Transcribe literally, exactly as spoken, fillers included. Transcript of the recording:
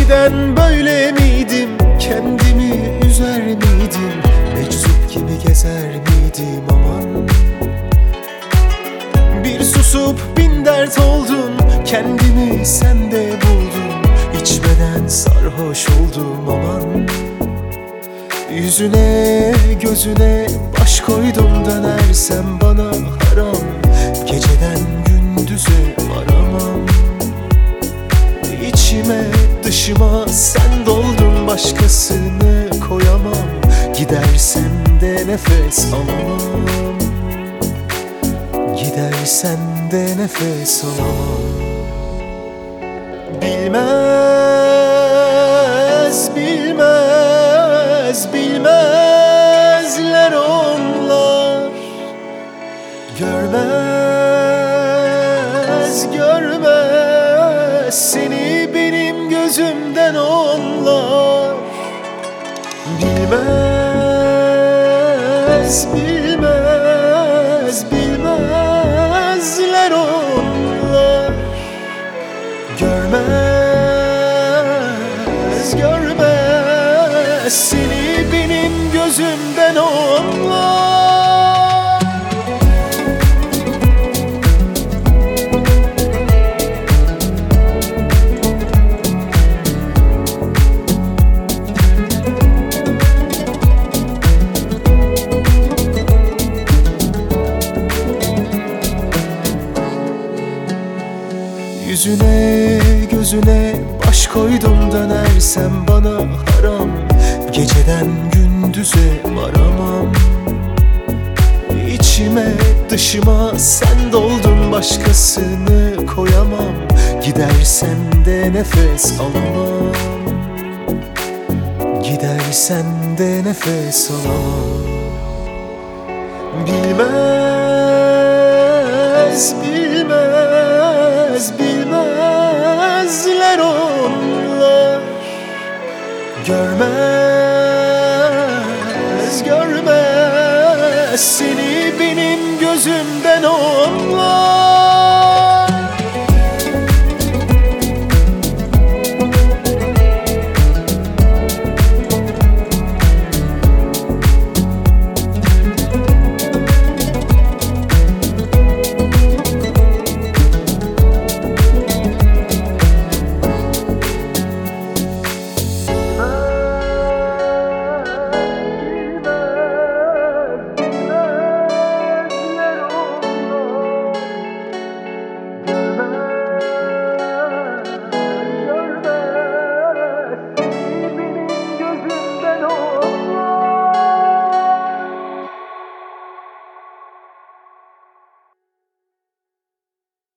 Eskiden böyle miydim? Kendimi üzer miydim? Meczup gibi gezer miydim aman? Bir susup bin dert oldum, kendimi sende buldum. İçmeden sarhoş oldum aman. Yüzüne gözüne baş koydum, dönersem bana haram. Geceden gündüze varamam. İçime dışıma sen doldun, başkasını koyamam. Gidersen de nefes alamam. Gidersen de nefes alamam. Bilmez, bilmez, bilmezler onlar. Görmez, görmez seni benim gözümden onlar. Bilmez, bilmez, bilmezler onlar. Görmez, görmez seni benim gözümden onlar. Yüzüne gözüne baş koydum, dönersem bana haram. Geceden gündüze varamam. İçime dışıma sen doldun, başkasını koyamam. Gidersen de nefes alamam. Gidersen de nefes alamam. Bilmez, bilmez, bilmezler onlar. Görmez,